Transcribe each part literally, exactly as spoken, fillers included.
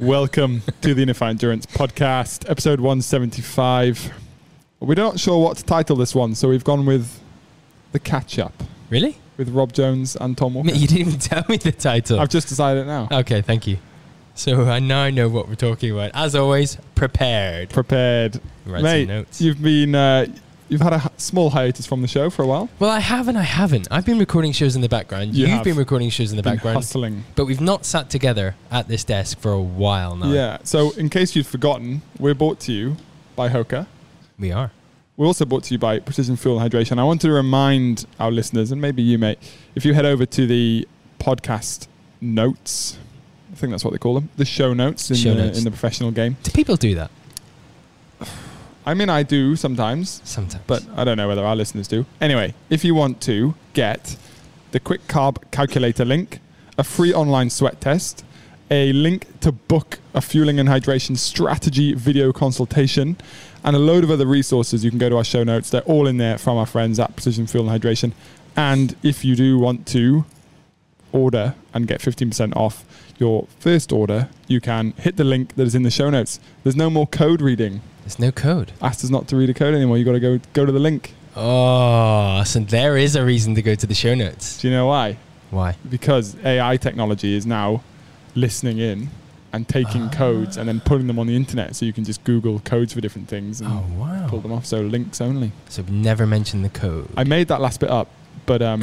Welcome to the Unify Endurance podcast, episode one seventy-five. We're not sure what to title this one, so we've gone with The Catch-Up. Really? With Rob Jones and Tom Walker. You didn't even tell me the title. I've just decided it now. Okay, thank you. So I now know what we're talking about. As always, prepared. Prepared. Write Mate, some notes. you've been... Uh, You've had a h- small hiatus from the show for a while. Well, I haven't, I haven't. I've been recording shows in the background. You You've have. been recording shows in the Been background. hustling. But we've not sat together at this desk for a while now. Yeah, so in case you'd forgotten, we're brought to you by Hoka. We are. We're also brought to you by Precision Fuel and Hydration. I wanted to remind our listeners, and maybe you, mate, if you head over to the podcast notes, I think that's what they call them, the show notes in, Show the, notes. in the professional game. Do people do that? I mean, I do sometimes, Sometimes. but I don't know whether our listeners do. Anyway, if you want to get the quick carb calculator link, a free online sweat test, a link to book a fueling and hydration strategy video consultation, and a load of other resources, you can go to our show notes. They're all in there from our friends at Precision Fuel and Hydration. And if you do want to order and get fifteen percent off your first order, you can hit the link that is in the show notes. There's no more code reading. There's no code. Asked us not to read a code anymore. You got to go go to the link. Oh, so there is a reason to go to the show notes. Do you know why? Why? Because A I technology is now listening in and taking Ah. codes and then putting them on the internet, so you can just Google codes for different things and Oh, wow. pull them off. So links only. So never mention the code. I made that last bit up, but um,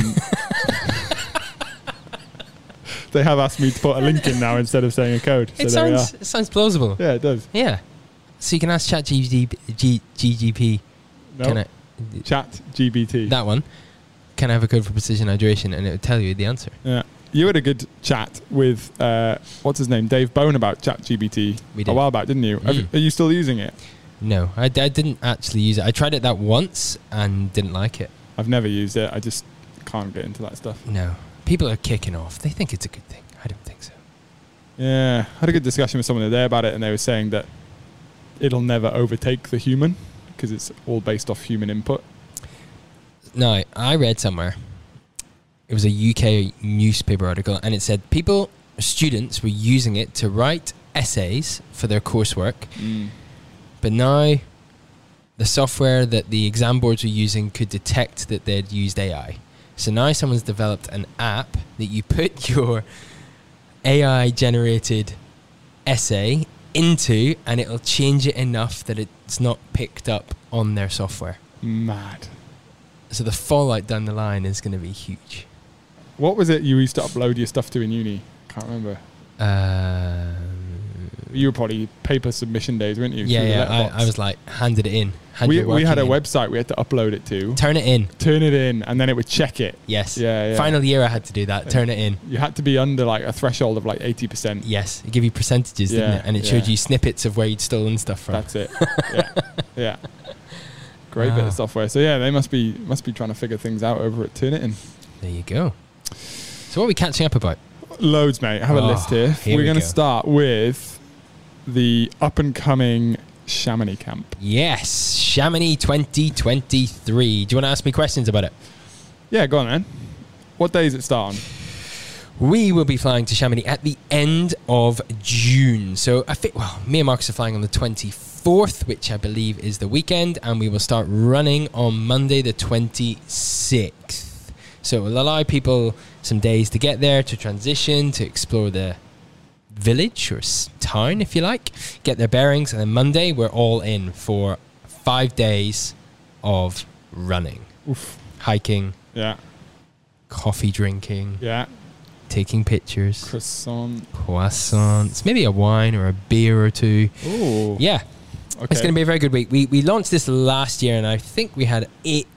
they have asked me to put a link in now instead of saying a code. So it there we sounds are. it sounds plausible. Yeah, it does. Yeah. So you can ask ChatGPT, G, GGP, No, can I, Chat G B T. that one, can I have a code for precision hydration? And it would tell you the answer. Yeah. You had a good chat with, uh, what's his name, Dave Bone, about Chat G B T We a did. while back, didn't you? Have- Mm. Are you still using it? No, I, I didn't actually use it. I tried it that once and didn't like it. I've never used it. I just can't get into that stuff. No. People are kicking off. They think it's a good thing. I don't think so. Yeah. I had a good discussion with someone there about it, and they were saying that it'll never overtake the human because it's all based off human input. No, I read somewhere, it was a U K newspaper article, and it said people, students were using it to write essays for their coursework, but now the software that the exam boards were using could detect that they'd used A I. So now someone's developed an app that you put your A I-generated essay into, and it'll change it enough that it's not picked up on their software. Mad. So the fallout down the line is going to be huge. What was it you used to upload your stuff to in uni? Can't remember. Um, You were probably paper submission days, weren't you? yeah, through the yeah. letterbox? I, I was like, handed it in. Hand We, your we had a work in. website we had to upload it to, Turn it in. turn it in, and then it would check it. Yes. Yeah, yeah. Final year I had to do that. Turn it in. You had to be under like a threshold of like eighty percent. Yes. It gave you percentages, didn't Yeah, it? And it showed yeah. you snippets of where you'd stolen stuff from. That's it. Yeah, yeah. Great bit Wow. of software. So yeah, they must be must be trying to figure things out over at Turn It In. There you go. So what are we catching up about? Loads, mate. I have a Oh, list here. here We're we going to go. start with the up and coming Chamonix camp. Yes. Chamonix twenty twenty-three. Do you want to ask me questions about it? Yeah, go on, man. What day does it start on? We will be flying to Chamonix at the end of June. So I think, well, me and Marcus are flying on the twenty-fourth, which I believe is the weekend, and we will start running on Monday the twenty-sixth. So it will allow people some days to get there, to transition, to explore the village or s- town, if you like, get their bearings, and then Monday we're all in for five days of running, Oof. hiking, Yeah, coffee drinking, yeah. taking pictures. Croissant. Croissants, maybe a wine or a beer or two. Ooh. Yeah, Okay. it's going to be a very good week. We we launched this last year, and I think we had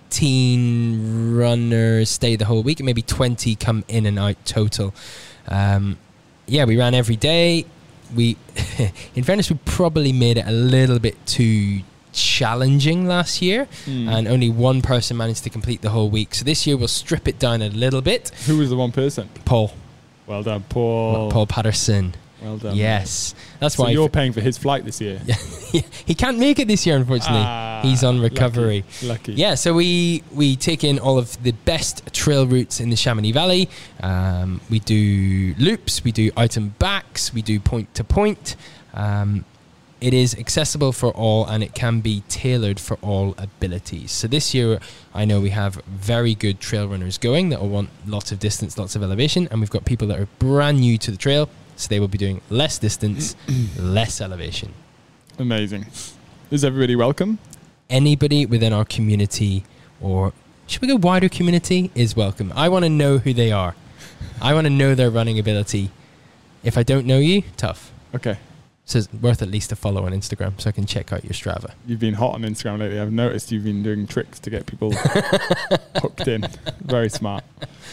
eighteen runners stay the whole week, and maybe twenty come in and out total. Um, yeah, we ran every day. We, in fairness, we probably made it a little bit too challenging last year, Mm. and only one person managed to complete the whole week. So this year we'll strip it down a little bit. Who was the one person? Paul, Well done, Paul. Paul Patterson. Well done. Yes. That's So why you're paying for his flight this year. he can't make it this year, unfortunately. Ah, He's on recovery. Lucky. lucky. Yeah, so we, we take in all of the best trail routes in the Chamonix Valley. Um, we do loops, we do out and backs, we do point to point. Um, it is accessible for all, and it can be tailored for all abilities. So this year, I know we have very good trail runners going that will want lots of distance, lots of elevation, and we've got people that are brand new to the trail, so they will be doing less distance, less elevation. Amazing. Is everybody welcome? Anybody within our community, or should we go wider community, is welcome. I want to know who they are. I want to know their running ability. If I don't know you, tough. Okay. So it's worth at least a follow on Instagram so I can check out your Strava. You've been hot on Instagram lately. I've noticed you've been doing tricks to get people hooked in. Very smart.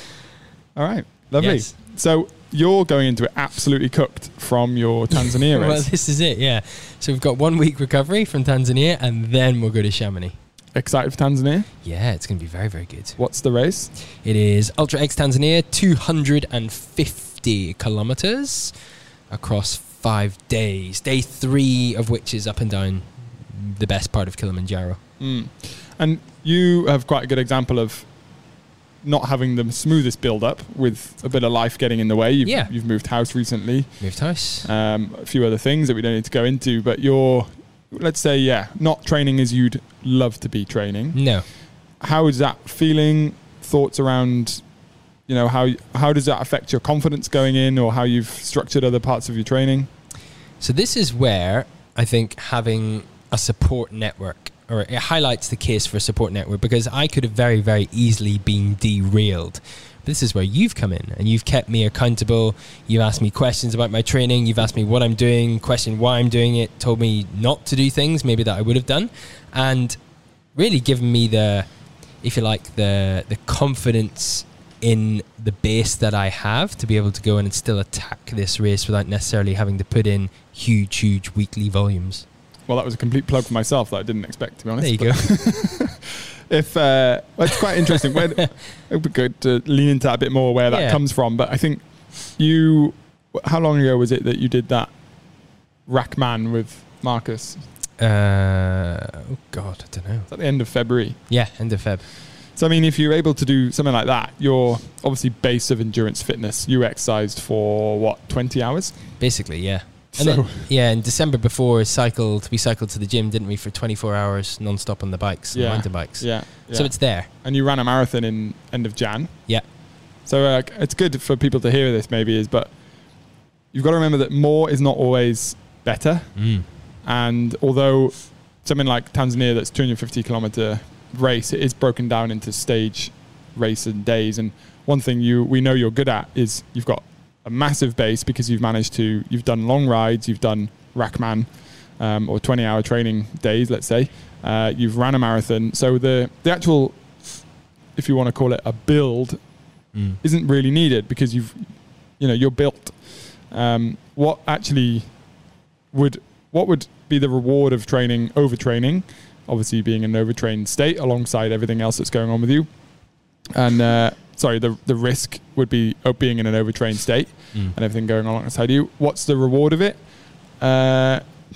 All right. Lovely. Yes. So you're going into it absolutely cooked from your Tanzania race. Well, this is it, yeah. So we've got one week recovery from Tanzania, and then we'll go to Chamonix. Excited for Tanzania? Yeah, it's going to be very, very good. What's the race? It is Ultra X Tanzania, two hundred fifty kilometers across five days. Day three of which is up and down the best part of Kilimanjaro. Mm. And you have quite a good example of not having the smoothest build up with a bit of life getting in the way. You've, Yeah. you've moved house recently. Moved house. Um, a few other things that we don't need to go into, but you're, let's say, yeah, not training as you'd love to be training. No. How is that feeling? Thoughts around, you know, how how does that affect your confidence going in, or how you've structured other parts of your training? So this is where I think having a support network, or it highlights the case for a support network, because I could have very, very easily been derailed. But this is where you've come in and you've kept me accountable. You've asked me questions about my training. You've asked me what I'm doing, questioned why I'm doing it, told me not to do things maybe that I would have done, and really given me the, if you like, the the confidence in the base that I have to be able to go in and still attack this race without necessarily having to put in huge, huge weekly volumes. Well, that was a complete plug for myself that I didn't expect, to be honest. There you go. If uh, well, it's quite interesting. Where, it would be good to lean into that a bit more, where that Yeah. comes from. But I think you, how long ago was it that you did that Rackman with Marcus? Uh, oh God, I don't know. It's at the end of February. Yeah, end of Feb. So, I mean, if you're able to do something like that, you're obviously base of endurance fitness. You exercised for, what, twenty hours? Basically, yeah. And So, then, yeah, in December before, cycled. We cycled to the gym, didn't we, for twenty-four hours non-stop on the bikes, Yeah. the mountain bikes. yeah, yeah. So it's there. And you ran a marathon in end of Jan. Yeah. So uh, it's good for people to hear this, maybe, is, but you've got to remember that more is not always better. Mm. And although something like Tanzania, that's two hundred fifty kilometer race, it is broken down into stage race and days. And one thing you we know you're good at is you've got a massive base, because you've managed to, you've done long rides, you've done Rackman, um, or twenty hour training days, let's say. Uh, you've ran a marathon. So the, the actual, if you want to call it a build, Mm. isn't really needed, because you've, you know, you're built. Um, what actually would, what would be the reward of training, overtraining, obviously being an overtrained state alongside everything else that's going on with you. And, uh, sorry, the the risk would be of being in an overtrained state Mm. and everything going on alongside you. What's the reward of it? Uh,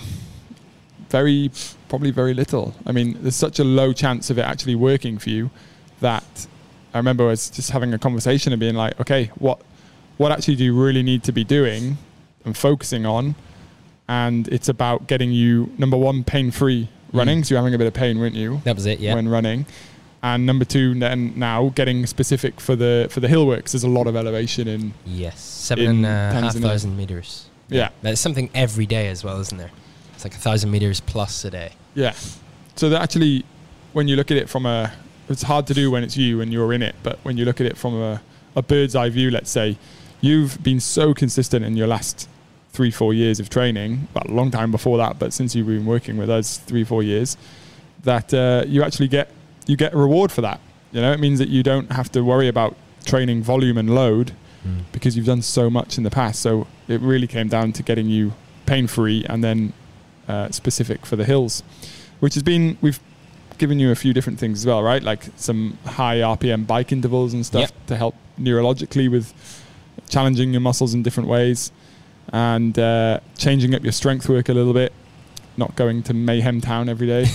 very, probably very little. I mean, there's such a low chance of it actually working for you that I remember I was just having a conversation and being like, okay, what what actually do you really need to be doing and focusing on? And it's about getting you, number one, pain-free running. Mm. So you're having a bit of pain, weren't you? That was it, yeah. When running. And number two, then now getting specific for the for the hill works. There's a lot of elevation in. Yes, seven in and a half Tanzania. thousand meters. Yeah. That's something every day as well, isn't there? It's like a thousand meters plus a day. Yeah. So that actually, when you look at it from a, it's hard to do when it's you and you're in it, but when you look at it from a, a bird's eye view, let's say, you've been so consistent in your last three, four years of training, well, a long time before that, but since you've been working with us three, four years, that uh, you actually get, you get a reward for that. You know, it means that you don't have to worry about training volume and load, Mm. because you've done so much in the past. So it really came down to getting you pain-free and then uh, specific for the hills, which has been, we've given you a few different things as well, right? Like some high R P M bike intervals and stuff Yep. to help neurologically with challenging your muscles in different ways. and uh, changing up your strength work a little bit, not going to Mayhem Town every day.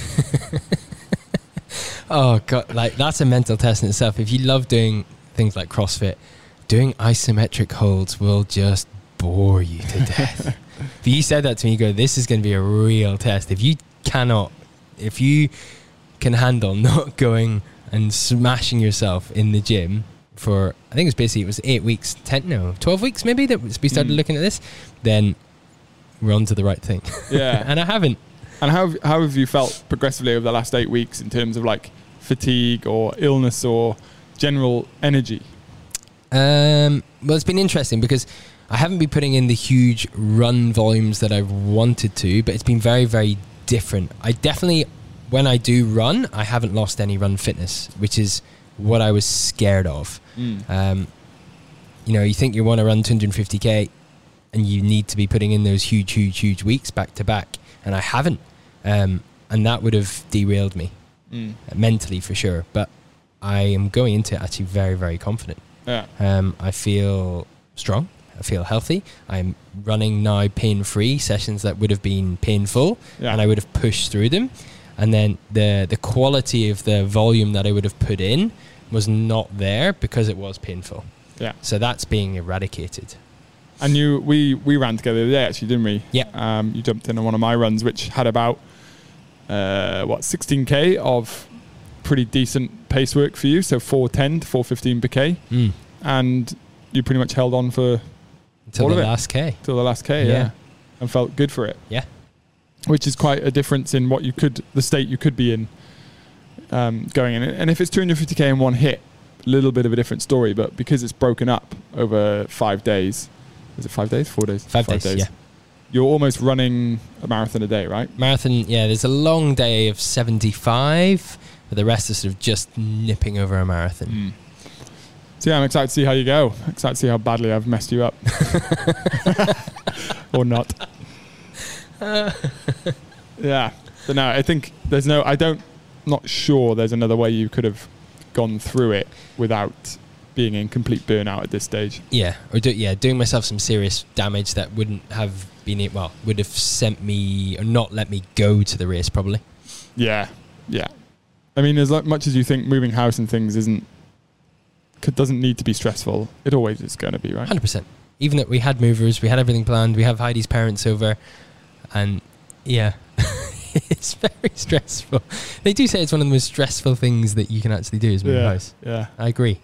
Oh god, like that's a mental test in itself. If you love doing things like CrossFit, doing isometric holds will just bore you to death. If you said that to me, you go, this is going to be a real test. If you cannot, if you can handle not going and smashing yourself in the gym for, I think it was basically, it was eight weeks, ten, no, twelve weeks maybe that we started mm. looking at this, then we're on to the right thing. Yeah. And I haven't. And how, how have you felt progressively over the last eight weeks in terms of like fatigue or illness or general energy? Um, well, it's been interesting because I haven't been putting in the huge run volumes that I've wanted to, but it's been very, very different. I definitely, when I do run, I haven't lost any run fitness, which is what I was scared of. Mm. Um, you know, you think you want to run two hundred fifty K and you need to be putting in those huge, huge, huge weeks back to back. And I haven't. Um, and that would have derailed me mm. mentally for sure. But I am going into it actually very, very confident. Yeah. Um, I feel strong. I feel healthy. I'm running now pain-free sessions that would have been painful, yeah. and I would have pushed through them. And then the the quality of the volume that I would have put in was not there because it was painful. Yeah. So that's being eradicated. And you, we we ran together the other day actually, didn't we? Yeah. Um, you jumped in on one of my runs, which had about uh, what sixteen K of pretty decent pace work for you. So four ten to four fifteen per K, mm. and you pretty much held on for until all the of it. last K. Till the last K, yeah. yeah, and felt good for it. Yeah. Which is quite a difference in what you could, the state you could be in um, going in. And if it's two hundred fifty K in one hit, a little bit of a different story. But because it's broken up over five days, is it five days? Four days? Five, five days, days, yeah. You're almost running a marathon a day, right? Marathon, yeah. There's a long day of seventy-five, but the rest is sort of just nipping over a marathon. Mm. So yeah, I'm excited to see how you go. Excited to see how badly I've messed you up. Or not. Uh. Yeah. But no, I think there's no, I don't, not sure there's another way you could have gone through it without being in complete burnout at this stage. Yeah. Or do, yeah, doing myself some serious damage that wouldn't have been it, well, would have sent me, or not let me go to the race probably. Yeah. Yeah. I mean, as much as you think moving house and things isn't, doesn't need to be stressful, it always is going to be, right? one hundred percent. Even that we had movers, we had everything planned, we have Heidi's parents over, and yeah, it's very stressful. They do say it's one of the most stressful things that you can actually do is move yeah, house. Yeah. I agree.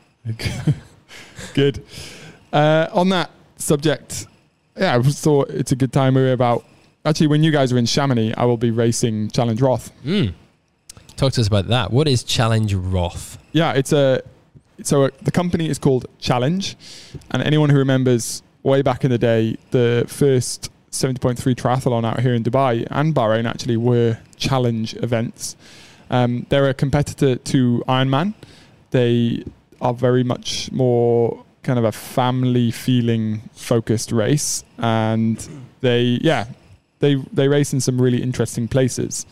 Good. Uh, on that subject, yeah, I just thought it's a good time to hear about, actually when you guys are in Chamonix, I will be racing Challenge Roth. Mm. Talk to us about that. What is Challenge Roth? Yeah, it's a, So uh, the company is called Challenge, and anyone who remembers way back in the day, the first seventy point three triathlon out here in Dubai and Bahrain actually were Challenge events. Um, they're a competitor to Ironman. They are very much more kind of a family feeling focused race, and they yeah they they race in some really interesting places.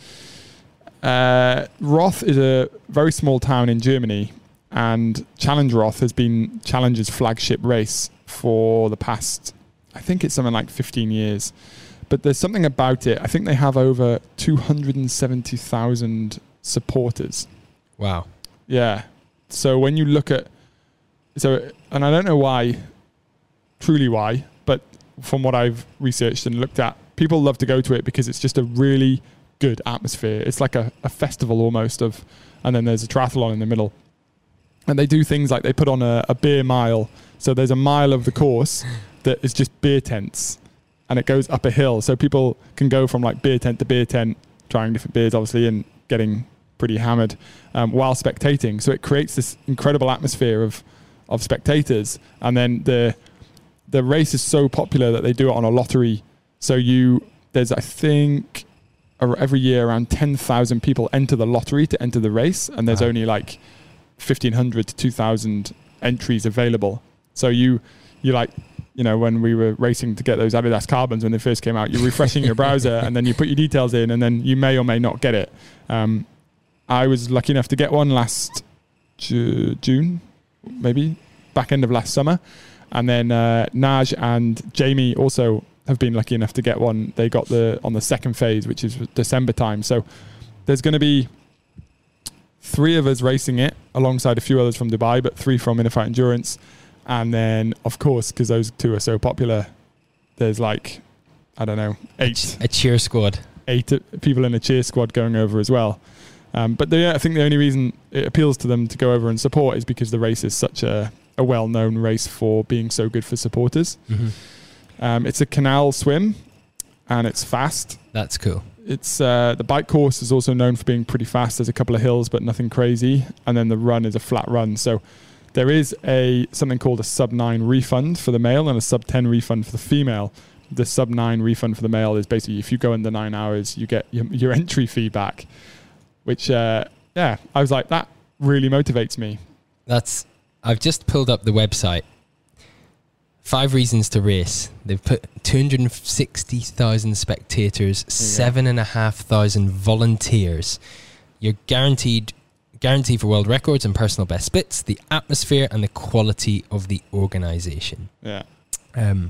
Uh, Roth is a very small town in Germany. And Challenge Roth has been Challenge's flagship race for the past, I think it's something like fifteen years. But there's something about it. I think they have over two hundred seventy thousand supporters. Wow. Yeah. So when you look at, so, and I don't know why, truly why, but from what I've researched and looked at, people love to go to it because it's just a really good atmosphere. It's like a, a festival almost of, and then there's a triathlon in the middle. And they do things like they put on a, a beer mile. So there's a mile of the course that is just beer tents, and it goes up a hill. So people can go from like beer tent to beer tent, trying different beers, obviously, and getting pretty hammered um, while spectating. So it creates this incredible atmosphere of of spectators. And then the the race is so popular that they do it on a lottery. So you there's I think every year around ten thousand people enter the lottery to enter the race, and there's wow. only like fifteen hundred to two thousand entries available. So you, you like, you know, when we were racing to get those Adidas Carbons when they first came out, you're refreshing your browser and then you put your details in and then you may or may not get it. Um, I was lucky enough to get one last Ju- June, maybe back end of last summer. And then uh, Naj and Jamie also have been lucky enough to get one. They got the on the second phase, which is December time. So there's going to be three of us racing it alongside a few others from Dubai, but three from Inner Fight Endurance. And then, of course, because those two are so popular, there's like, I don't know, eight. A cheer squad. Eight people in a cheer squad going over as well. Um, but the, I think the only reason it appeals to them to go over and support is because the race is such a, a well-known race for being so good for supporters. Mm-hmm. Um, it's a canal swim, and it's fast. That's cool. It's uh, the bike course is also known for being pretty fast. There's a couple of hills, but nothing crazy. And then the run is a flat run. So there is a something called a sub nine refund for the male and a sub ten refund for the female. The sub nine refund for the male is basically if you go under nine hours, you get your, your entry fee back. Which, uh, yeah, I was like, that really motivates me. That's. I've just pulled up the website. Five reasons to race. They've put two hundred sixty thousand spectators, seven and a half thousand volunteers. You're guaranteed guarantee for world records and personal best splits, the atmosphere and the quality of the organisation. Yeah. Um.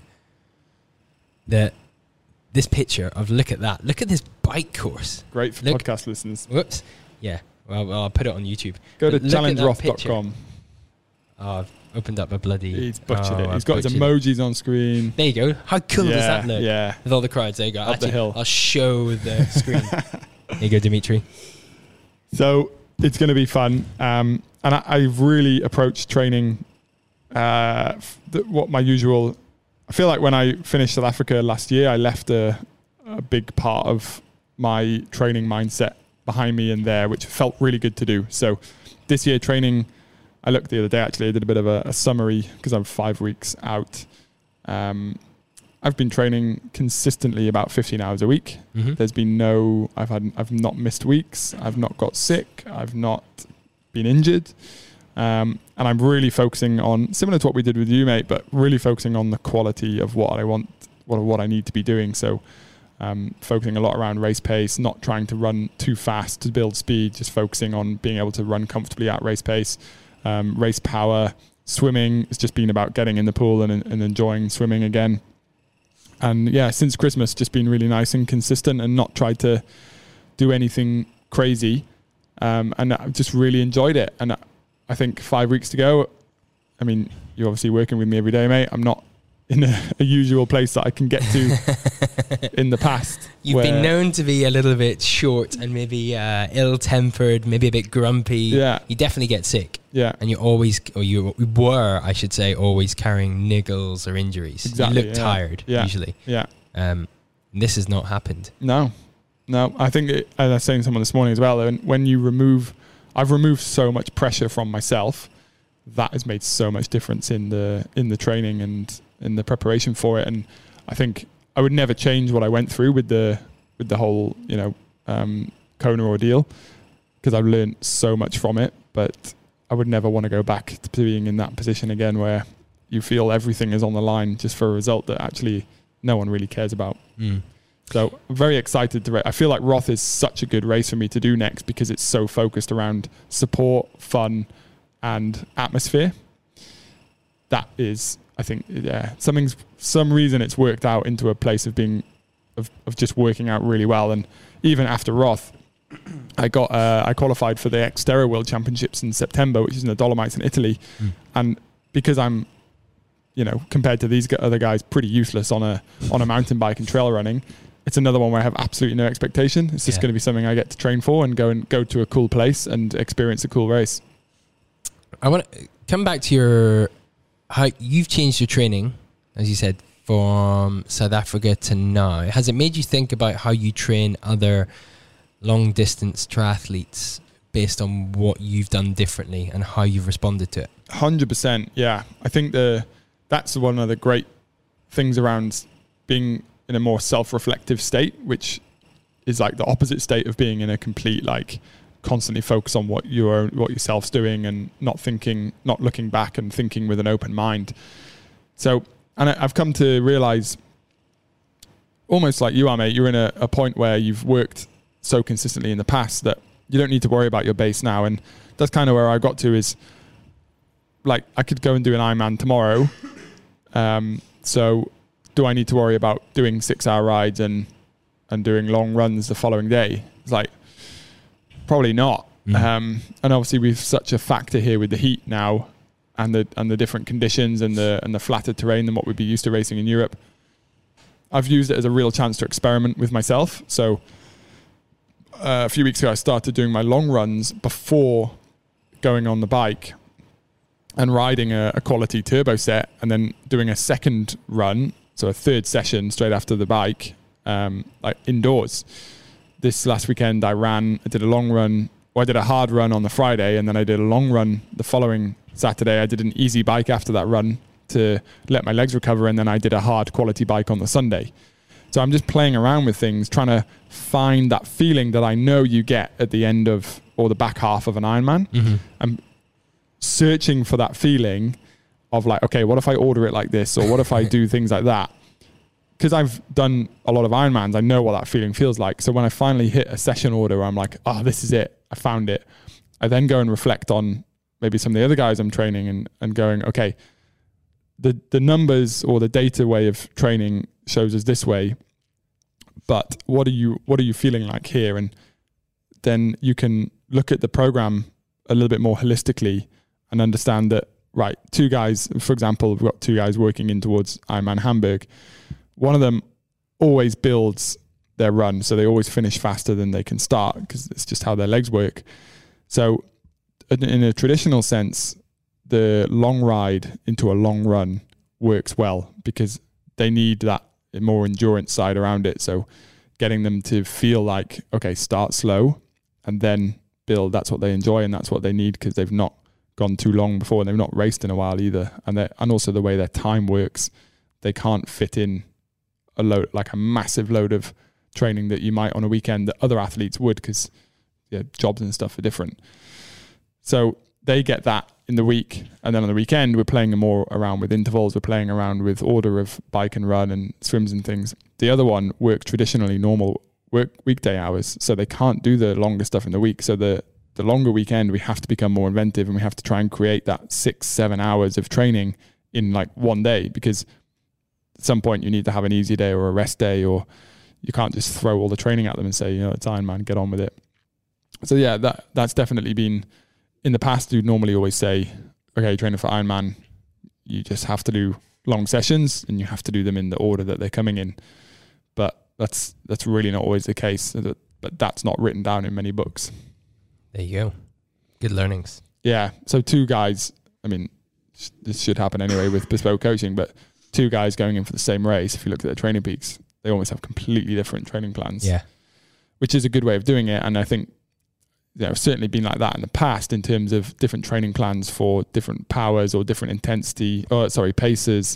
The this picture of look at that. Look at this bike course. Great for look, podcast listeners. Whoops. Yeah. Well, well, I'll put it on YouTube. Go but to challenge roth dot com. Oh, I've opened up a bloody... He's butchered oh, it. He's I've got his emojis it. on screen. There you go. How cool yeah, does that look? Yeah. With all the crowds. There you go. Up Actually, the hill. I'll show the screen. There you go, Dimitri. So it's going to be fun. Um, and I, I've really approached training uh, th- what my usual... I feel like when I finished South Africa last year, I left a, a big part of my training mindset behind me in there, which felt really good to do. So this year training, I looked the other day, actually, I did a bit of a, a summary because I'm five weeks out. Um, I've been training consistently about fifteen hours a week. Mm-hmm. There's been no, I've had, I've not missed weeks. I've not got sick. I've not been injured. Um, and I'm really focusing on, similar to what we did with you, mate, but really focusing on the quality of what I want, what, what I need to be doing. So um, focusing a lot around race pace, not trying to run too fast to build speed, just focusing on being able to run comfortably at race pace. Um, race power, swimming, it's just been about getting in the pool and, and enjoying swimming again. And yeah, since Christmas, just been really nice and consistent and not tried to do anything crazy. Um, and I've just really enjoyed it. And I think five weeks to go, I mean, you're obviously working with me every day, mate. I'm not in a, a usual place that I can get to in the past. You've been known to be a little bit short and maybe uh, ill-tempered, maybe a bit grumpy. Yeah. You definitely get sick. Yeah. And you always, or you were, I should say, always carrying niggles or injuries. Exactly. You look yeah. tired, yeah. usually. Yeah. Um, this has not happened. No. No. I think, it, as I was saying to someone this morning as well, when, when you remove, I've removed so much pressure from myself, that has made so much difference in the in the training and in the preparation for it. And I think I would never change what I went through with the with the whole, you know, um, Kona ordeal, because I've learned so much from it. But I would never want to go back to being in that position again, where you feel everything is on the line just for a result that actually no one really cares about. Mm. So I'm very excited to race. I feel like Roth is such a good race for me to do next because it's so focused around support, fun, and atmosphere. That is, I think, yeah, something's some reason it's worked out into a place of being, of, of just working out really well. And even after Roth, I got uh, I qualified for the Xterra World Championships in September, which is in the Dolomites in Italy, mm. and because I'm, you know, compared to these other guys, pretty useless on a on a mountain bike and trail running. It's another one where I have absolutely no expectation. It's just yeah. going to be something I get to train for and go and go to a cool place and experience a cool race. I want to come back to your how you've changed your training, as you said, from South Africa to now. Has it made you think about how you train other long distance triathletes based on what you've done differently and how you've responded to it? one hundred percent. Yeah. I think the that's one of the great things around being in a more self-reflective state, which is like the opposite state of being in a complete, like, constantly focus on what you're what yourself's doing and not thinking, not looking back and thinking with an open mind. So, and I, I've come to realize, almost like you are, mate, you're in a, a point where you've worked so consistently in the past that you don't need to worry about your base now. And that's kind of where I got to, is like I could go and do an Ironman tomorrow. Um, so do I need to worry about doing six hour rides and, and doing long runs the following day? It's like, probably not. Mm. Um, and obviously we've such a factor here with the heat now and the, and the different conditions and the, and the flatter terrain than what we'd be used to racing in Europe. I've used it as a real chance to experiment with myself. So uh, a few weeks ago, I started doing my long runs before going on the bike and riding a, a quality turbo set, and then doing a second run, so a third session straight after the bike, um, like indoors. This last weekend, I ran, I did a long run, well, I did a hard run on the Friday, and then I did a long run the following Saturday. I did an easy bike after that run to let my legs recover, and then I did a hard quality bike on the Sunday. So I'm just playing around with things, trying to find that feeling that I know you get at the end of, or the back half of an Ironman. Mm-hmm. I'm searching for that feeling of like, okay, what if I order it like this? Or what if I do things like that? Because I've done a lot of Ironmans, I know what that feeling feels like. So when I finally hit a session order, I'm like, oh, this is it. I found it. I then go and reflect on maybe some of the other guys I'm training and, and going, okay, the, the numbers or the data way of training shows us this way, but what are you, what are you feeling like here? And then you can look at the program a little bit more holistically and understand that, right, two guys, for example, we've got two guys working in towards Ironman Hamburg. One of them always builds their run, so they always finish faster than they can start because it's just how their legs work. So in a traditional sense, the long ride into a long run works well because they need that more endurance side around it. So getting them to feel like, okay, start slow and then build, that's what they enjoy and that's what they need because they've not gone too long before and they've not raced in a while either. And and also the way their time works, they can't fit in a load, like a massive load of training that you might on a weekend that other athletes would because yeah, jobs and stuff are different. So they get that in the week, and then on the weekend we're playing more around with intervals, we're playing around with order of bike and run and swims and things. The other one works traditionally normal work weekday hours, so they can't do the longer stuff in the week. So the the longer weekend we have to become more inventive and we have to try and create that six seven hours of training in like one day, because at some point you need to have an easy day or a rest day, or you can't just throw all the training at them and say, you know, it's Ironman, get on with it. So yeah, that that's definitely been, in the past you'd normally always say, okay, training for Ironman, you just have to do long sessions and you have to do them in the order that they're coming in. But that's that's really not always the case. But that's not written down in many books. There you go. Good learnings. Yeah. So two guys, I mean, this should happen anyway with bespoke coaching, but two guys going in for the same race, if you look at their training peaks, they almost have completely different training plans. Yeah. Which is a good way of doing it. And I think there have certainly been like that in the past in terms of different training plans for different powers or different intensity, or sorry, paces,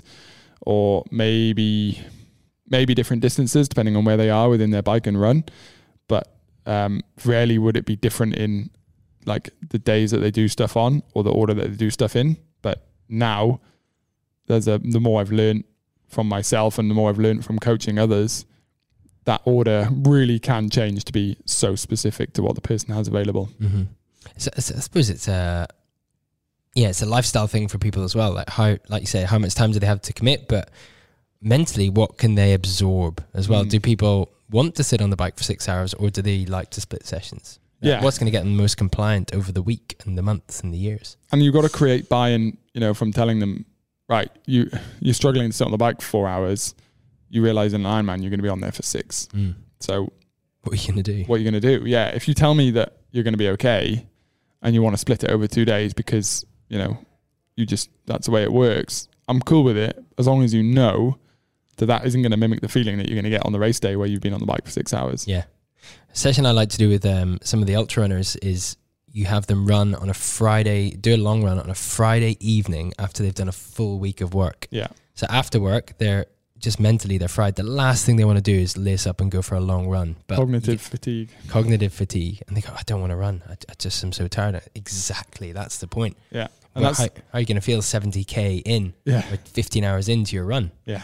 or maybe maybe different distances depending on where they are within their bike and run. But um, rarely would it be different in like the days that they do stuff on or the order that they do stuff in. But now there's a the more I've learned from myself and the more I've learned from coaching others, that order really can change to be so specific to what the person has available. Mm-hmm. So, so I suppose it's a, yeah, it's a lifestyle thing for people as well. Like how, like you say, how much time do they have to commit, but mentally, what can they absorb as well? Mm. Do people want to sit on the bike for six hours or do they like to split sessions? Yeah. What's going to get them most compliant over the week and the months and the years? And you've got to create buy-in, you know, from telling them, right, you, you're struggling to sit on the bike for four hours. You realize in an Ironman, you're going to be on there for six. Mm. So what are you going to do? What are you going to do? Yeah. If you tell me that you're going to be okay and you want to split it over two days because, you know, you just, that's the way it works, I'm cool with it as long as you know that that isn't going to mimic the feeling that you're going to get on the race day where you've been on the bike for six hours. Yeah. A session I like to do with um, some of the ultra runners is you have them run on a Friday, do a long run on a Friday evening after they've done a full week of work. Yeah. So after work, they're just mentally, they're fried. The last thing they want to do is lace up and go for a long run. But cognitive fatigue. Cognitive fatigue. And they go, I don't want to run. I, I just am so tired. Exactly. That's the point. Yeah. And well, that's, how, how are you going to feel seventy K in? Yeah. With fifteen hours into your run? Yeah.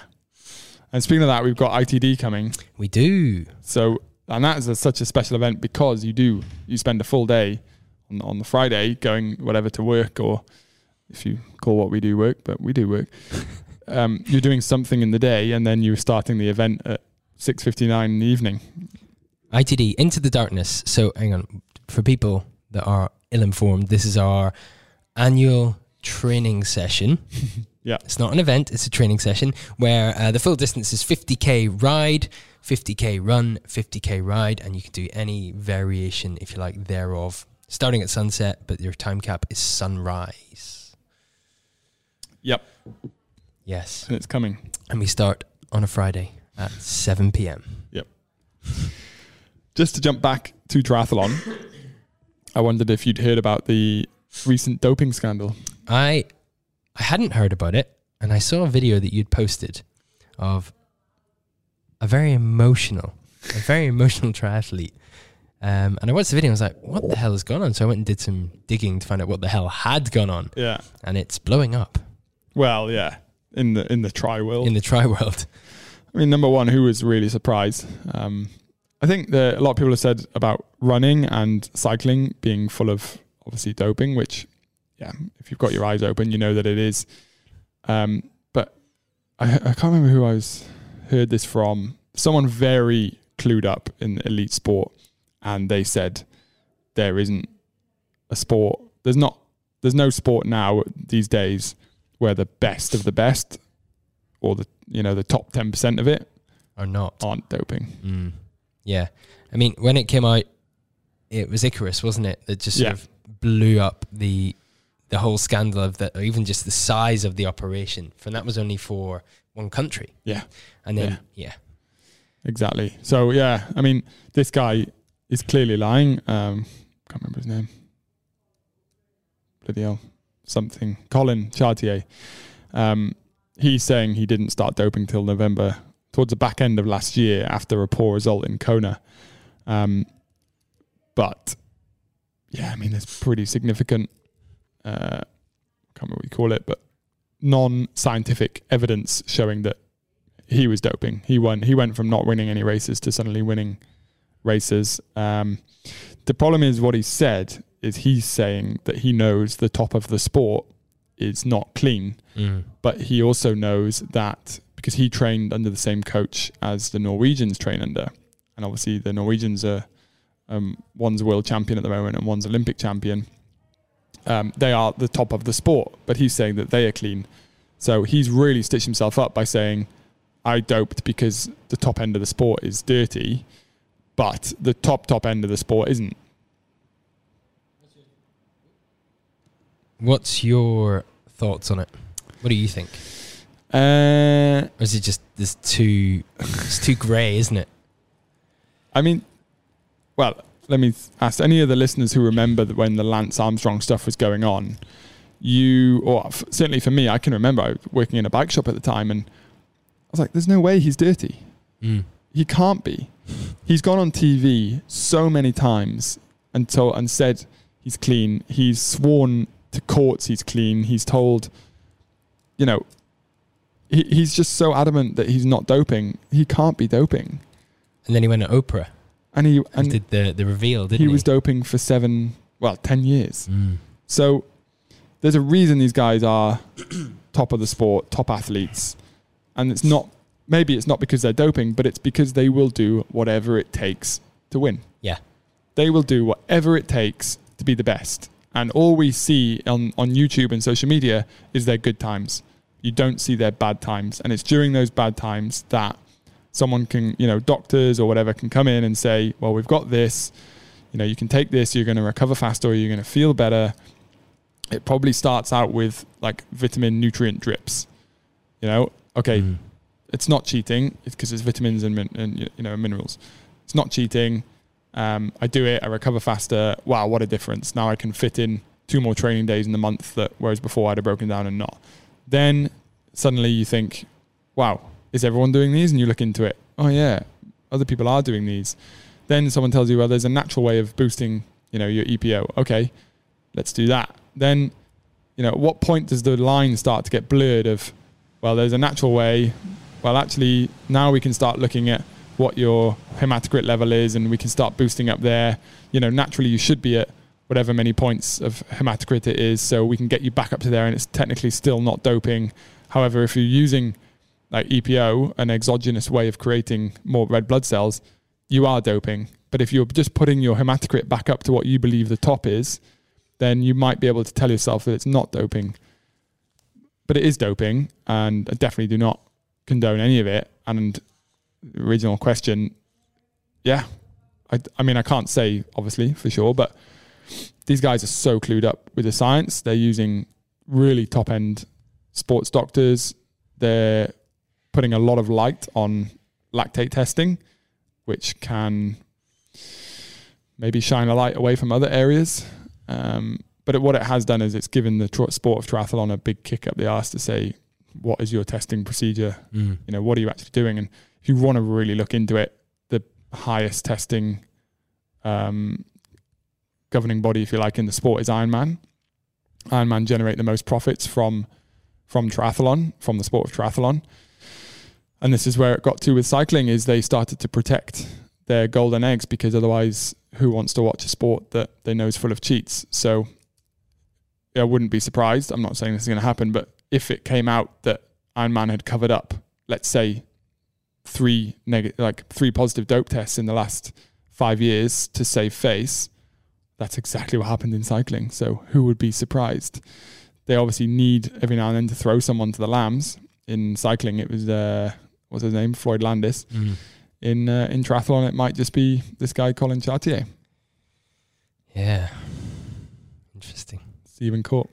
And speaking of that, we've got I T D coming. We do. So, and that is a, such a special event because you do, you spend a full day on, on the Friday going whatever to work, or if you call what we do work, but we do work. um, you're doing something in the day and then you're starting the event at six fifty-nine in the evening. I T D, Into the Darkness. So hang on, for people that are ill-informed, this is our annual training session. Yeah. It's not an event, it's a training session where uh, the full distance is fifty K ride, fifty K run, fifty K ride, and you can do any variation, if you like, thereof, starting at sunset, but your time cap is sunrise. Yep. Yes. And it's coming. And we start on a Friday at seven p.m. Yep. Just to jump back to triathlon, I wondered if you'd heard about the recent doping scandal. I I hadn't heard about it, and I saw a video that you'd posted of a very emotional, a very emotional triathlete. Um, and I watched the video and I was like, what the hell has gone on? So I went and did some digging to find out what the hell had gone on. Yeah. And it's blowing up. Well, yeah. In the in the tri world. In the tri world. I mean, number one, who was really surprised? Um, I think that a lot of people have said about running and cycling being full of obviously doping, which, yeah, if you've got your eyes open, you know that it is. Um, but I, I can't remember who I was heard this from. Someone very clued up in elite sport, and they said there isn't a sport. There's not. There's no sport now these days where the best of the best, or the you know the top ten percent of it, are not aren't doping. Mm. Yeah, I mean, when it came out, it was Icarus, wasn't it? That just sort Yeah. of blew up the the whole scandal of that, or even just the size of the operation. And that was only for one country. Yeah, and then Yeah. yeah, exactly. So yeah, I mean, this guy is clearly lying. Um, can't remember his name. Bloody hell, something. Colin Chartier. Um, he's saying he didn't start doping till November, towards the back end of last year after a poor result in Kona. Um, but yeah, I mean, there's pretty significant, uh, I can't remember what you call it, but non-scientific evidence showing that he was doping. He won. He went from not winning any races to suddenly winning races. Um, the problem is what he said is he's saying that he knows the top of the sport is not clean, mm. but he also knows that because he trained under the same coach as the Norwegians train under. And obviously the Norwegians are, um, one's a world champion at the moment and one's Olympic champion. Um, they are the top of the sport, but he's saying that they are clean. So he's really stitched himself up by saying, I doped because the top end of the sport is dirty, but the top, top end of the sport isn't. What's your thoughts on it? What do you think? Uh, Or is it just this too? It's too grey, isn't it? I mean, well, let me ask any of the listeners who remember that when the Lance Armstrong stuff was going on, you, or f- certainly for me, I can remember I was working in a bike shop at the time and I was like, there's no way he's dirty. Mm. He can't be. He's gone on T V so many times and, told, and said he's clean. He's sworn to courts he's clean. He's told, you know, he, he's just so adamant that he's not doping. He can't be doping. And then he went to Oprah And he and and did the, the reveal, didn't he he? was doping for seven, well, ten years. Mm. So there's a reason these guys are top of the sport, top athletes. And it's not, maybe it's not because they're doping, but it's because they will do whatever it takes to win. Yeah. They will do whatever it takes to be the best. And all we see on, on YouTube and social media is their good times. You don't see their bad times. And it's during those bad times that someone can, you know, doctors or whatever can come in and say, well, we've got this, you know, you can take this, you're going to recover faster, or you're going to feel better. It probably starts out with like vitamin nutrient drips, you know, okay, Mm. it's not cheating. It's because it's vitamins and, min- and, you know, minerals. It's not cheating. Um, I do it, I recover faster. Wow, what a difference. Now I can fit in two more training days in the month, that whereas before I'd have broken down and not. Then suddenly you think, wow, is everyone doing these? And you look into it. Oh yeah, other people are doing these. Then someone tells you, well, there's a natural way of boosting, you know, your E P O. Okay, let's do that. Then, you know, at what point does the line start to get blurred of, well, there's a natural way. Well, actually, now we can start looking at what your hematocrit level is, and we can start boosting up there. You know, naturally you should be at whatever many points of hematocrit it is, so we can get you back up to there, and it's technically still not doping. However, if you're using like E P O, an exogenous way of creating more red blood cells, you are doping. But if you're just putting your hematocrit back up to what you believe the top is, then you might be able to tell yourself that it's not doping. But it is doping, and I definitely do not condone any of it. And the original question, yeah, I, I mean, I can't say, obviously, for sure, but these guys are so clued up with the science. They're using really top-end sports doctors. They're putting a lot of light on lactate testing, which can maybe shine a light away from other areas. Um, but it, what it has done is it's given the tr- sport of triathlon a big kick up the arse to say, what is your testing procedure? Mm. You know, what are you actually doing? And if you want to really look into it, the highest testing um, governing body, if you like, in the sport is Ironman. Ironman generate the most profits from from triathlon, from the sport of triathlon. And this is where it got to with cycling, is they started to protect their golden eggs, because otherwise who wants to watch a sport that they know is full of cheats? So I wouldn't be surprised. I'm not saying this is going to happen, but if it came out that Ironman had covered up, let's say three negative, like three positive dope tests in the last five years to save face, that's exactly what happened in cycling. So who would be surprised? They obviously need every now and then to throw someone to the lambs. In cycling, it was, uh, what's his name? Floyd Landis. Mm. In uh, in triathlon, it might just be this guy, Colin Chartier. Yeah. Interesting. Stephen Court.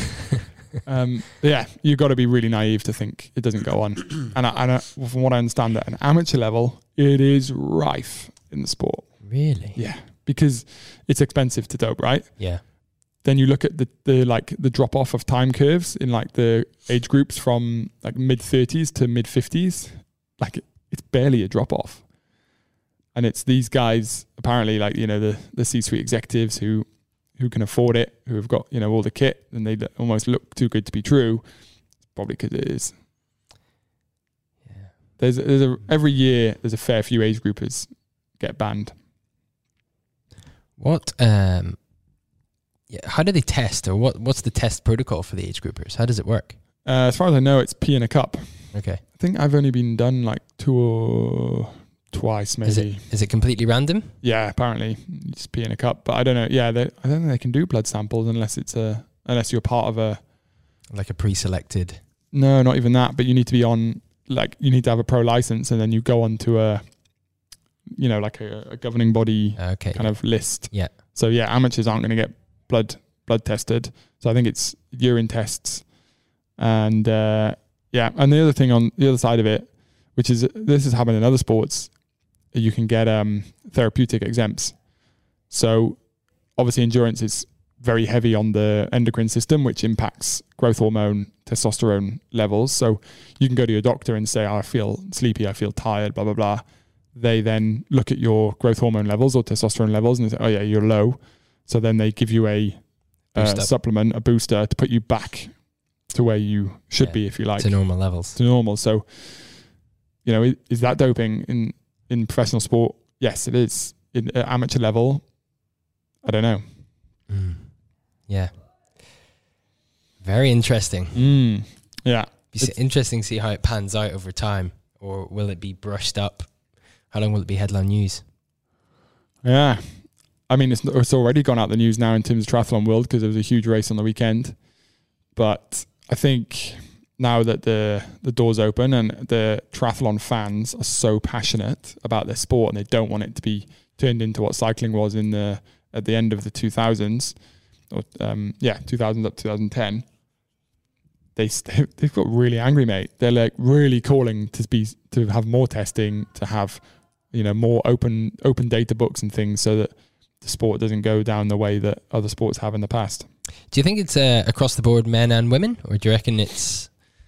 um, yeah, you've got to be really naive to think it doesn't go on. and I, and I, from what I understand, at an amateur level, it is rife in the sport. Really? Yeah, because it's expensive to dope, right? Yeah. Then you look at the, the like the drop off of time curves in like the age groups from like mid thirties to mid fifties. Like it, it's barely a drop off. And it's these guys, apparently, like, you know, the, the C-suite executives who who can afford it, who have got, you know, all the kit, and they almost look too good to be true. Probably because it is. Yeah. There's there's a every year there's a fair few age groupers get banned. What um yeah, how do they test, or what what's the test protocol for the age groupers? How does it work? Uh, as far as I know, it's pee in a cup. Okay. I think I've only been done like two or twice, maybe. Is it is it completely random? Yeah, apparently you just pee in a cup, but I don't know. Yeah, they, I don't think they can do blood samples unless it's a unless you're part of a Like a pre-selected. no, not even that. But you need to be on, like, you need to have a pro license, and then you go on to a, you know, like a, a governing body Okay. kind of list. Yeah. So yeah, amateurs aren't going to get blood blood tested. So I think it's urine tests, and uh, yeah. And the other thing on the other side of it, which is this has happened in other sports, you can get um, therapeutic exempts. So obviously endurance is very heavy on the endocrine system, which impacts growth hormone, testosterone levels. So you can go to your doctor and say, oh, I feel sleepy, I feel tired, blah, blah, blah. They then look at your growth hormone levels or testosterone levels and they say, oh yeah, you're low. So then they give you a uh, supplement, a booster to put you back to where you should yeah, be, if you like. To normal levels. To normal. So, you know, is that doping in, in professional sport? Yes, it is. In uh, amateur level, I don't know. Mm. Yeah. Very interesting. Mm. Yeah. It's, it's interesting to see how it pans out over time, or will it be brushed up? How long will it be headline news? Yeah. I mean, it's, it's already gone out the news now in terms of triathlon world because there was a huge race on the weekend. But I think now that the, the door's open and the triathlon fans are so passionate about their sport and they don't want it to be turned into what cycling was in the at the end of the two thousands, or um, yeah, two thousands up to twenty ten, they they've got really angry, mate. They're like really calling to be to have more testing, to have, you know, more open open data books and things, so that the sport doesn't go down the way that other sports have in the past. Do you think it's uh, across the board, men and women, or do you reckon it's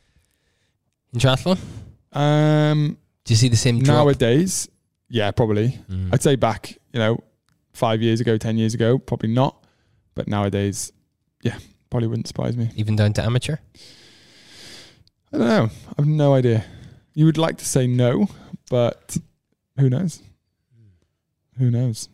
in triathlon? Um, do you see the same drop? Nowadays? Yeah, probably. Mm. I'd say back, you know, five years ago, ten years ago, probably not. But nowadays, yeah, probably wouldn't surprise me. Even down to amateur? I don't know. I have no idea. You would like to say no, but who knows? Who knows?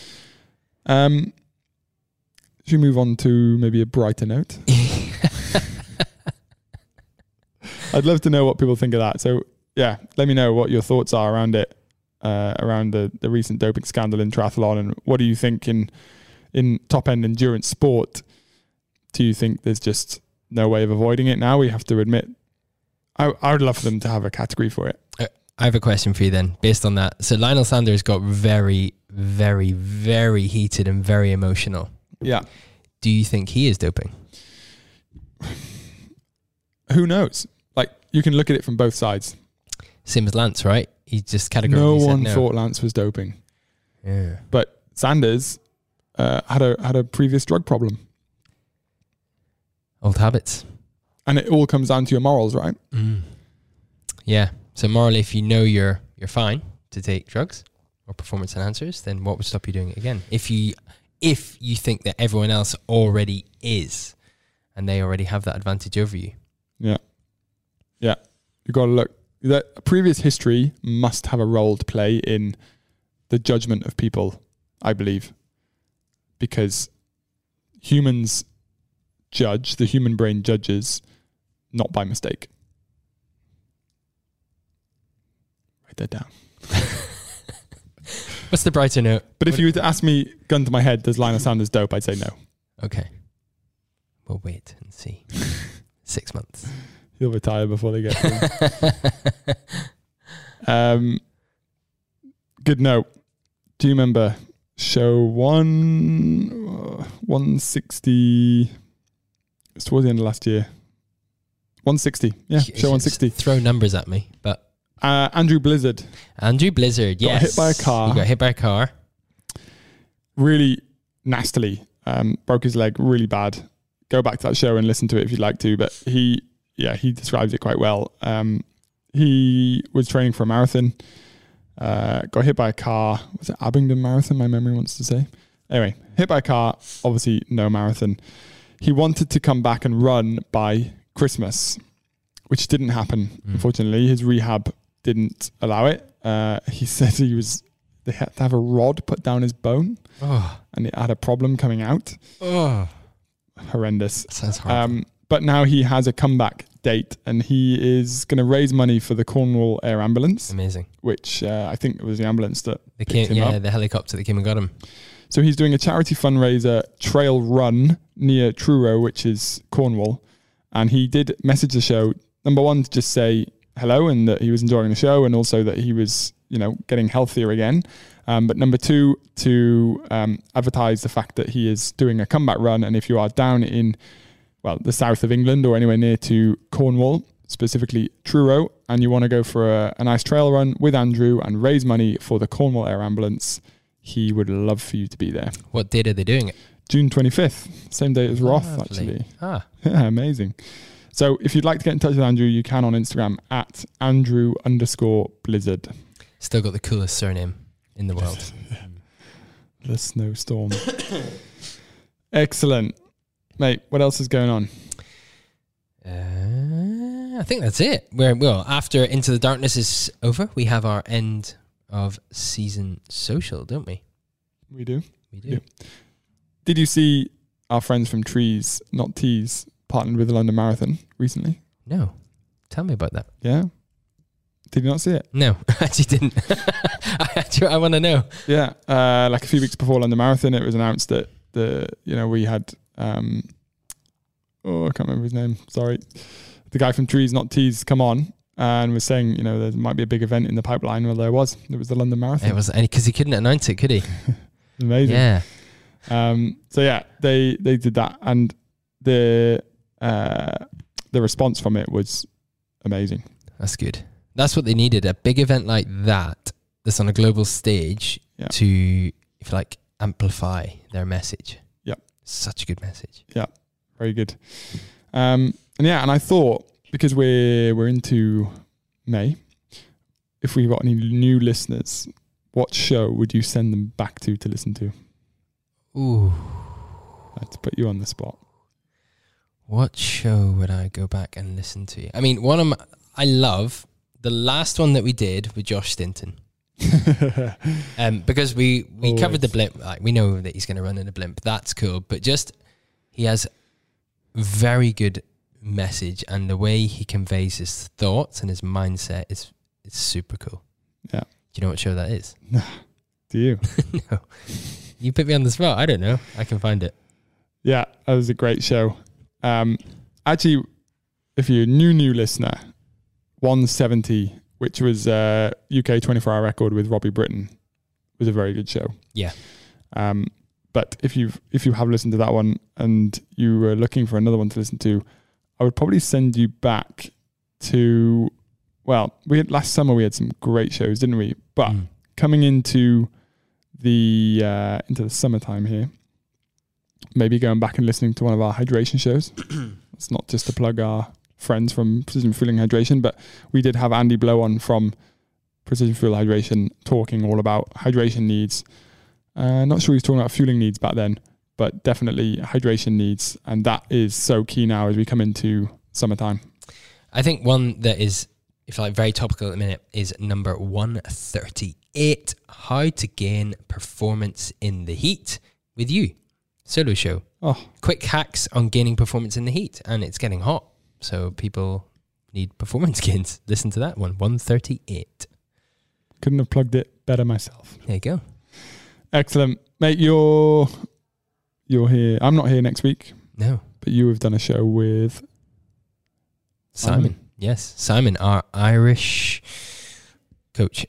Um, should we move on to maybe a brighter note? I'd love to know what people think of that. So yeah, let me know what your thoughts are around it, uh, around the, the recent doping scandal in triathlon, and what do you think in in top end endurance sport? Do you think there's just no way of avoiding it now? We have to admit, I, I would love for them to have a category for it. Uh, I have a question for you then, based on that. So Lionel Sanders got very, very, very heated and very emotional. Yeah. Do you think he is doping? Who knows? Like, you can look at it from both sides. Same as Lance, right? He just categorically No said one no. thought Lance was doping. Yeah. But Sanders uh, had a had a previous drug problem. Old habits. And it all comes down to your morals, right? Mm. Yeah. So morally, if you know you're you're fine to take drugs or performance enhancers, then what would stop you doing it again? If you if you think that everyone else already is, and they already have that advantage over you. Yeah. Yeah. You got to look. That previous history must have a role to play in the judgment of people, I believe, because humans judge, the human brain judges, not by mistake. Write that down. What's the brighter note? But if What- you were to ask me, gun to my head, does Lionel Sanders dope? I'd say no. Okay. We'll wait and see. Six months. He'll retire before they get to him. um, good note. Do you remember show one, uh, one sixty? It's towards the end of last year. one sixty. Yeah, show one sixty. Throw numbers at me, but Uh, Andrew Blizzard. Andrew Blizzard, Got yes. hit by a car. He got hit by a car. Really nastily. Um, broke his leg really bad. Go back to that show and listen to it if you'd like to. But he, yeah, he describes it quite well. Um, he was training for a marathon. Uh, got hit by a car. Was it Abingdon Marathon? My memory wants to say. Anyway, hit by a car. Obviously, no marathon. He wanted to come back and run by Christmas, which didn't happen. Mm. Unfortunately, his rehab didn't allow it. Uh, he said he was. They had to have a rod put down his bone, Oh, and it had a problem coming out. oh, Horrendous. sounds horrible. Um, but now he has a comeback date, and he is going to raise money for the Cornwall Air Ambulance, Amazing. which uh, I think was the ambulance that They picked came, him yeah, up. the helicopter that came and got him. So he's doing a charity fundraiser trail run near Truro, which is Cornwall. And he did message the show, number one, to just say hello and that he was enjoying the show, and also that he was, you know, getting healthier again. Um, but number two, to um, advertise the fact that he is doing a comeback run. And if you are down in, well, the south of England or anywhere near to Cornwall, specifically Truro, and you want to go for a, a nice trail run with Andrew and raise money for the Cornwall Air Ambulance, he would love for you to be there. What date are they doing it? June twenty-fifth, same day as Roth, Lovely. actually. Ah, Yeah, amazing. So if you'd like to get in touch with Andrew, you can on Instagram at Andrew underscore Blizzard. still got the coolest surname in the world. The snowstorm. Excellent. Mate, what else is going on? Uh, I think that's it. We're, well, after Into the Darkness is over, we have our end of season social, don't we? We do. We do. Yeah. Did you see our friends from Trees, Not Tees, partnered with the London Marathon recently? No. Tell me about that. Yeah. Did you not see it? No, I actually didn't. I, actually, I want to know. Yeah. Uh, like a few weeks before London Marathon, it was announced that the, you know, we had, um, oh, I can't remember his name. Sorry. The guy from Trees, Not Tees come on and was saying, you know, there might be a big event in the pipeline. Well, there was. It was the London Marathon. It was because he couldn't announce it, could he? Amazing. Yeah. Um, so yeah, they they did that, and the uh, the response from it was amazing. That's good. That's what they needed. A big event like that, that's on a global stage, Yeah. to, if you like, amplify their message. Yep. Such a good message. Very good. Um, and yeah, and I thought, because we're we're into May, if we've got any new listeners, what show would you send them back to to listen to? Ooh. I had to put you on the spot. What show would I go back and listen to? I mean, one of my, I love the last one that we did with Josh Stinton. Um, because we, we Always. covered the blimp. Like, we know that he's going to run in a blimp. That's cool. But just, he has very good message, and the way he conveys his thoughts and his mindset is is super cool. Yeah. Do you know what show that is? Do you? No. You put me on the spot. I don't know. I can find it. Yeah, that was a great show. Um, actually, if you're a new, new listener, one seventy, which was a U K twenty-four hour record with Robbie Britton, was a very good show. Yeah. Um, but if you've if you have listened to that one and you were looking for another one to listen to, I would probably send you back to, well, we had last summer we had some great shows, didn't we? But mm. coming into the uh, into the summertime here, maybe going back and listening to one of our hydration shows. It's not just to plug our friends from Precision Fueling Hydration, but we did have Andy Blow on from Precision Fuel Hydration talking all about hydration needs. Uh, not sure he was talking about fueling needs back then, but definitely hydration needs. And that is so key now as we come into summertime. I think one that is, if like very topical at the minute, is number one thirty-eight, how to gain performance in the heat with you. Solo show. Oh, quick hacks on gaining performance in the heat, and it's getting hot, so people need performance gains. Listen to that one, one thirty-eight. Couldn't have plugged it better myself. There you go. Excellent, mate. You're you're here. I'm not here next week. No, but you have done a show with Simon. Simon. Yes, Simon, our Irish coach.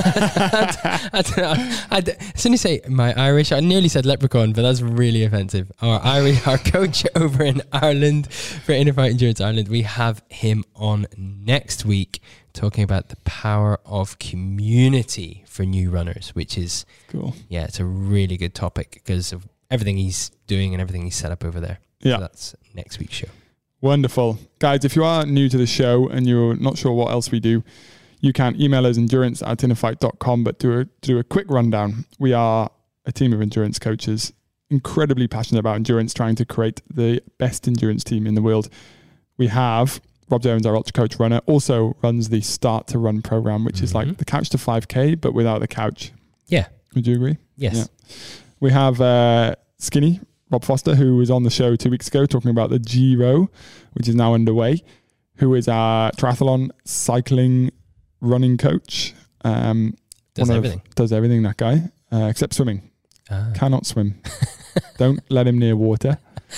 I, I, don't know. I, as soon as you say my Irish, I nearly said leprechaun, but that's really offensive. Our Irish, our coach over in Ireland for Inner Fight Endurance Ireland, we have him on next week talking about the power of community for new runners, which is cool. Yeah, it's a really good topic because of everything he's doing and everything he's set up over there. Yeah, so that's next week's show. Wonderful, guys. If you are new to the show and you're not sure what else we do, you can email us endurance at innerfight dot com, but do a, do a quick rundown. We are a team of endurance coaches, incredibly passionate about endurance, trying to create the best endurance team in the world. We have Rob Jones, our ultra coach runner, also runs the Start to Run program, which mm-hmm. is like the couch to five K, but without the couch. Yeah. Would you agree? Yes. Yeah. We have uh, Skinny, Rob Foster, who was on the show two weeks ago talking about the Giro, which is now underway, who is our triathlon cycling running coach. Um, does everything. Of, does everything, that guy, uh, except swimming. Ah. Cannot swim. Don't let him near water.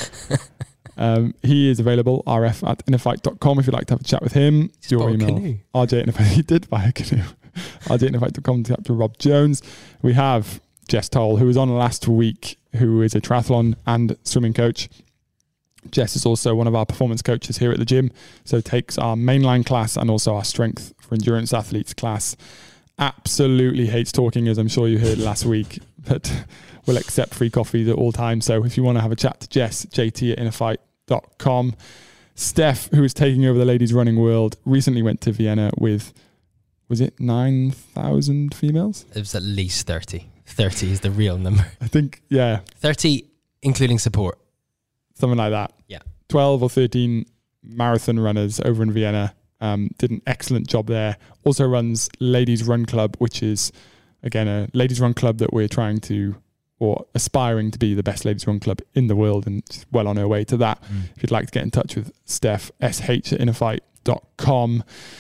Um, he is available, R F at innerfight dot com if you'd like to have a chat with him. He's your email, R J at innerfight. He did buy a canoe. R J at innerfight dot com to to Rob Jones. We have Jess Toll, who was on last week, who is a triathlon and swimming coach. Jess is also one of our performance coaches here at the gym, so takes our mainline class and also our strength for endurance athletes class. Absolutely hates talking, as I'm sure you heard last week, but will accept free coffees at all times. So if you want to have a chat to Jess, J T at innerfight dot com. Steph, who is taking over the ladies running world, recently went to Vienna with, was it nine thousand females? It was at least thirty. thirty is the real number. I think, yeah. thirty, including support. Something like that. Yeah. twelve or thirteen marathon runners over in Vienna. Um, did an excellent job there. Also runs Ladies Run Club, which is, again, a ladies run club that we're trying to, or aspiring to be the best ladies run club in the world, and well on our way to that. Mm. If you'd like to get in touch with Steph, S H at innerfight dot com.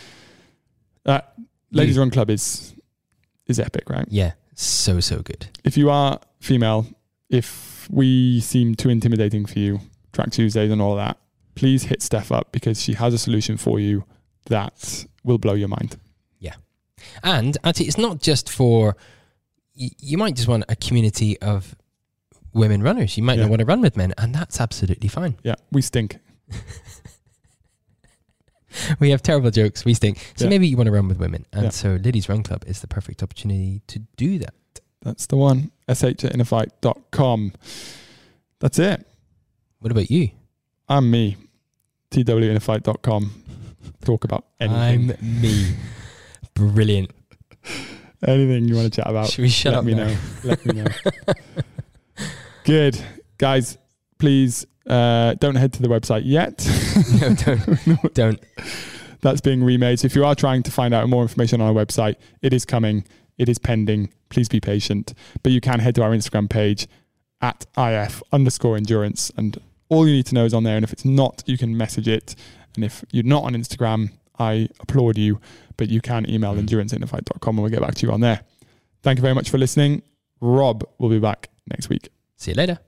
Uh, ladies mm. Run Club is is epic, right? Yeah, so, so good. If you are female, if we seem too intimidating for you, Track Tuesdays and all that, please hit Steph up because she has a solution for you that will blow your mind. Yeah. And actually, it's not just for, you, you might just want a community of women runners. You might yeah. not want to run with men, and that's absolutely fine. Yeah, we stink. We have terrible jokes. We stink. So yeah. maybe you want to run with women. And yeah. so Ladies Run Club is the perfect opportunity to do that. That's the one. S H at innerfight dot com. That's it. What about you? I'm me. T W innerfight dot com. Talk about anything. I'm me. Brilliant. Anything you want to chat about. Should we shut let up me now? know. Let me know. Good. Guys, please uh, don't head to the website yet. No, don't. no. Don't. That's being remade. So if you are trying to find out more information on our website, it is coming. It is pending. Please be patient. But you can head to our Instagram page at I F underscore endurance and All you need to know is on there. And if it's not, you can message it. And if you're not on Instagram, I applaud you, but you can email mm. endurance signified dot com and we'll get back to you on there. Thank you very much for listening. Rob will be back next week. See you later.